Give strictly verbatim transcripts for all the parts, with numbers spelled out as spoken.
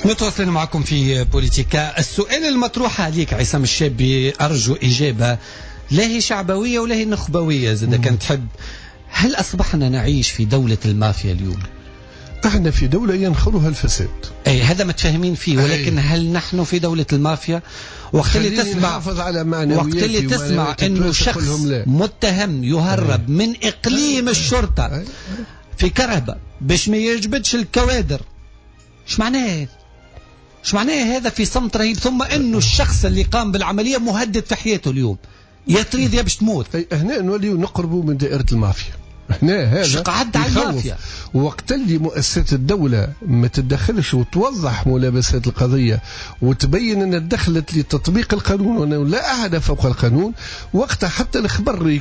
متواصلين معكم في بوليتيكا. السؤال المطروح عليك عصام الشابي أرجو إجابة، لا هي شعبوية ولا هي نخبوية إذا كنت تحب. هل أصبحنا نعيش في دولة المافيا اليوم؟ احنا في دولة ينخرها الفساد، أي هذا متفاهمين فيه، ولكن أي. هل نحن في دولة المافيا؟ وقت اللي تسمع وقت اللي تسمع انه شخص متهم يهرب أي. من اقليم أي. الشرطة أي. في كرهبة باش ما يجبدش الكوادر، ايش معناه؟ ايش معناه هذا في صمت رهيب؟ ثم انه الشخص اللي قام بالعملية مهدد في حياته اليوم، يا تريد يا باش تموت. هنا نوليو نقربوا من دائرة المافيا. هنا هذا قعد على المافيا. وقت اللي مؤسسات الدولة ما تدخلش وتوضح ملابسات القضية وتبين أن دخلت لتطبيق القانون وأنه لا أحد فوق القانون، وقتها حتى الخبر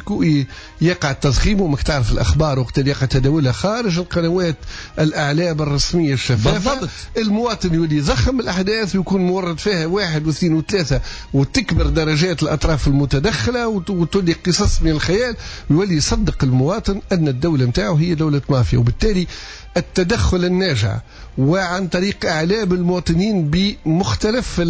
يقع التضخيم. ومك تعرف الأخبار وقت اللي يقع تداولها خارج القنوات الأعلام الرسمية الشفافة، بالضبط. المواطن يولي يضخم الأحداث ويكون مورد فيها واحد واثنين وثلاثة، وتكبر درجات الأطراف المتدخلة وتولي قصص من الخيال، ويولي يصدق المواطن أن الدولة متاعه هي دولة مافيا. وبالتالي التدخل الناجع وعن طريق إعلام المواطنين بمختلف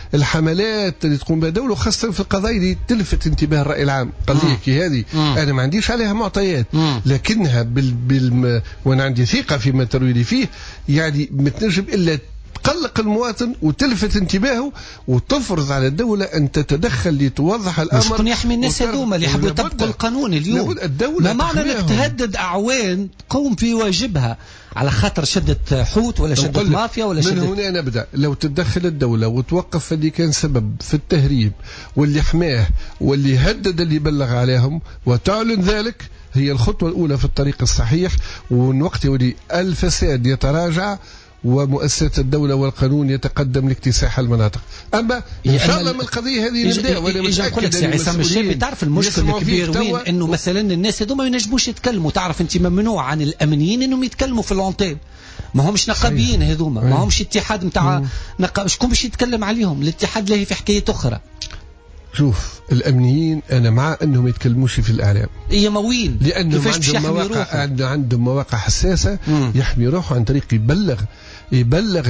الحملات اللي تقوم بها الدولة، وخاصة في القضايا اللي تلفت انتباه الرأي العام. قضية هذه أنا ما عنديش عليها معطيات، لكنها بال بال وأنا عندي ثقة فيما تروي لي فيه، يعني ما تنجم إلا تقلق المواطن وتلفت انتباهه وتفرض على الدولة أن تتدخل لتوضح الأمر. شكون يحمي الناس هذوما اللي يحبوا يطبقوا القانون اليوم؟ ما معنى أنك تهدد أعوان تقوم في واجبها على خاطر شدة حوت ولا شدة مافيا ولا شدة؟ من هنا نبدأ. لو تتدخل الدولة وتوقف اللي كان سبب في التهريب واللي حماه واللي هدد اللي بلغ عليهم وتعلن ذلك، هي الخطوة الأولى في الطريق الصحيح. ومن وقت يولي الفساد يتراجع ومؤسسات الدولة والقانون يتقدم لاكتساح المناطق. أما إن شاء الله من القضية هذه نبدأ. وأنا متأكد أن عصام الشابي تعرف المشكلة الكبير وين؟ إنه مثلا الناس هذوما ما ينجموش يتكلموا. تعرف أنت ممنوع عن الأمنيين إنهم يتكلموا في اللونتين، ما همش نقابيين هذوما، ما همش اتحاد متاع نقاب. شكون باش يتكلم عليهم؟ الاتحاد له في حكاية أخرى. شوف، الأمنيين أنا مع أنهم يتكلموش في الإعلام، هي موين، لأنهم عندهم مواقع عندهم مواقع حساسة مم. يحمي روحه عن طريق يبلغ يبلغ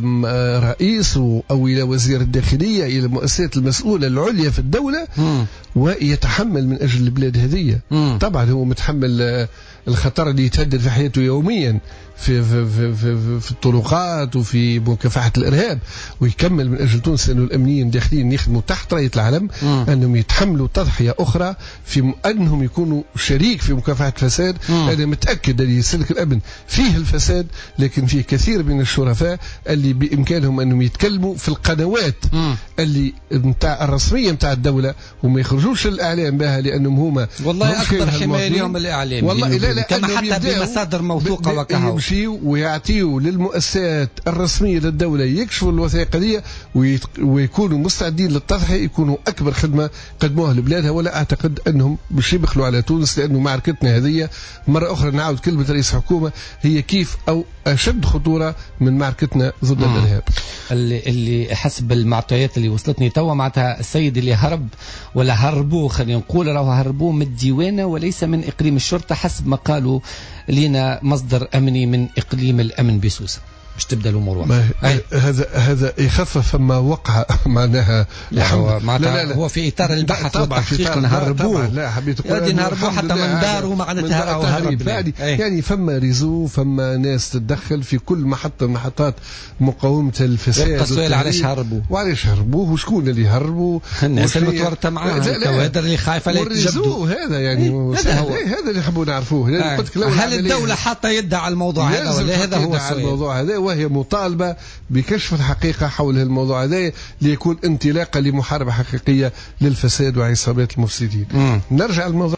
لرئيس أو إلى وزير الداخلية إلى المؤسسات المسؤولة العليا في الدولة مم. ويتحمل من أجل البلاد هذه. مم. طبعا هو متحمل الخطر اللي يتهدد في حياته يوميا في في في في, في الطرقات وفي مكافحة الإرهاب، ويكمل من أجل تونس. أنه الأمنيين الداخليين يخدموا تحت راية العلم مم. أنهم يتحملوا تضحية أخرى في أنهم يكونوا شريك في مكافحة الفساد. مم. أنا متأكد أن سلك الأمن فيه الفساد، لكن فيه كثير من الشرفاء اللي بإمكانهم أنهم يتكلموا في القنوات مم. اللي متاع الرسمية متاع الدولة وما يخرجوش الإعلام بها، لأنهم هما والله أكبر حماية لهم الإعلام. والله لا لا كما حتى بمصادر موثوقة وكهو يمشيوا ويعطيوا للمؤسسات الرسمية للدولة يكشفوا الوثائق دي ويكونوا مستعدين للتضحية، يكونوا أكبر خدمة قدموها لبلادها. ولا أعتقد أنهم باش يبخلوا على تونس، لأنه معركتنا هذه مرة أخرى نعود كلمة رئيس حكومة هي كيف أو أشد خطورة من معركتنا ضد الإرهاب. اللي, اللي حسب المعطيات اللي وصلتني توا معناتها السيد اللي هرب ولا هربوه، خلينا نقول راهو هربوه من الديوانة وليس من إقليم الشرطة حسب ما قالوا لنا مصدر أمني من إقليم الأمن بسوسة. مش تبدا الامور واضحه. هذا هذا يخفف ما وقع معناها. لا هو معناتها لا لا هو في اطار البحث والتحقيق نهربوه. لا حبيت نقول غادي نهربوه حتى من داره معناتها راهو هرب. يعني, يعني فما ريزو، فما ناس تتدخل في كل محطه من محطات مقاومه الفساد. يبقى السؤال علاش هربوه؟ وعلاش هربوه وشكون اللي هربوا؟ الناس المتورطه معاه، الكوادر اللي خايفه لا تجبدوا. هذا يعني هذا هو هذا اللي نحبوا نعرفوه. هل الدوله حاطه يدها على الموضوع هذا ولا هذا هو السؤال؟ الموضوع هذا وهي مطالبة بكشف الحقيقة حول الموضوع هذا ليكون انطلاقة لمحاربة حقيقية للفساد وعصابات المفسدين. نرجع الموضوع